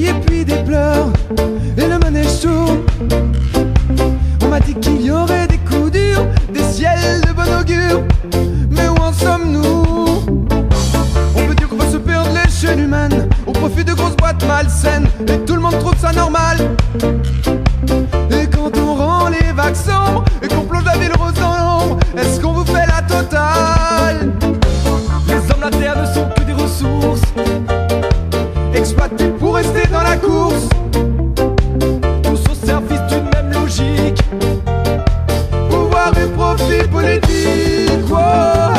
et puis des pleurs, et le manège tourne. On m'a dit qu'il y aurait des coups durs, des ciels de bon augure. Mais où en sommes-nous? On peut dire qu'on va se perdre l'échelle humaine au profit de grosses boîtes malsaines, et tout le monde trouve ça normal. Et quand on rend les vagues sombres et qu'on plonge la ville rose dans l'ombre, est-ce qu'on vous fait la totale? Les hommes, la terre ne sont que des ressources exploitées pour rester dans la course, tous au service d'une même logique, pouvoir et profit politique. Wow.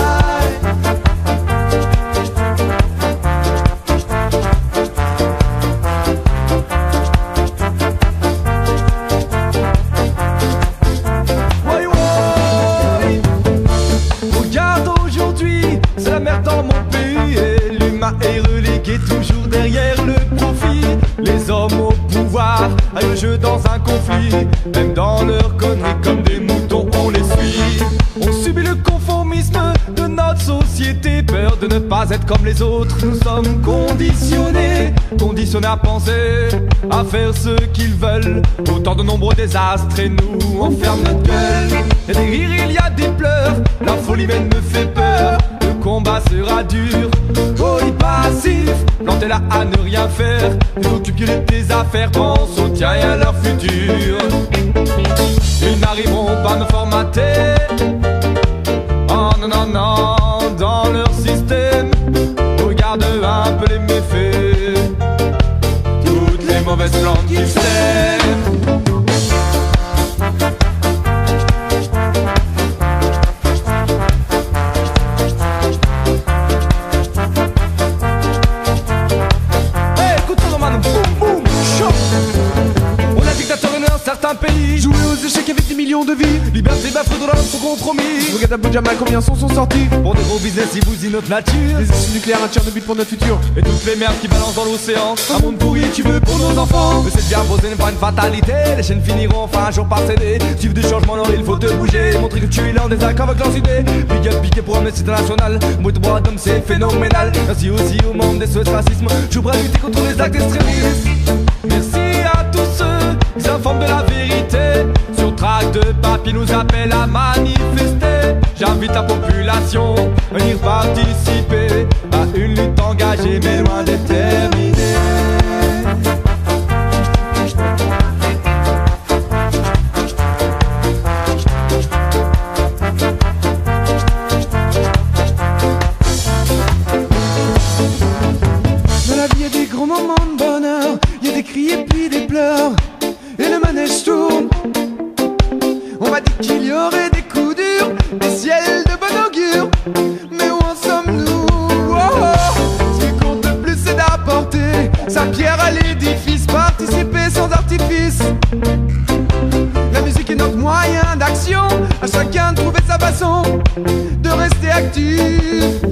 C'est la merde dans mon pays et l'humain est relégué toujours derrière le profit. Les hommes au pouvoir aillent le jeu dans un conflit, même dans leur conneries comme des moutons on les suit. On subit le conformisme de notre société, peur de ne pas être comme les autres. Nous sommes conditionnés à penser, à faire ce qu'ils veulent. Autant de nombreux désastres et nous on ferme notre gueule. Il y a des rires, il y a des pleurs, la folie humaine me fait peur. Le combat sera dur, poli passif, planter là à ne rien faire. Ils occupent de tes affaires, pense au tien et à leur futur. Ils n'arriveront pas à me formater, oh non non non, dans leur système. Regarde un peu les méfaits, toutes les mauvaises plantes qu'ils sèment. Certains pays jouer aux échecs avec des millions de vies. Liberté, bafouille, dollars sont compromis. Regarde à Bout-Jamal, combien sons sont sortis pour des gros business, ils bousillent notre nature. Les essais nucléaires, un tir de but pour notre futur. Et toutes les merdes qui balancent dans l'océan. Un monde pourri, tu veux pour nos enfants. Mais c'est bien posé, n'est pas une fatalité. Les chaînes finiront enfin un jour par céder. Suivre du changement, alors il faut te bouger. Montrer que tu es là en désaccord avec leurs idées. Big up, piqué pour Amnesty International. Mot de droit d'homme, c'est phénoménal. Merci aussi aux membres des SOS Racisme. Je voudrais lutter contre les actes extrémistes. Merci à tous ceux qui s'informent de la vérité. Sur tract de papier nous appellent à manifester. J'invite la population à venir participer à une lutte engagée mais loin d'être terminée. Dans la vie il y a des gros moments de bonheur, il y a des cris et puis des pleurs, et le manège tourne. On m'a dit qu'il y aurait des coups durs, des ciels de bon augure. Mais où en sommes-nous? Ce qui compte le plus c'est d'apporter sa pierre à l'édifice, participer sans artifice. La musique est notre moyen d'action, à chacun de trouver sa façon de rester actif.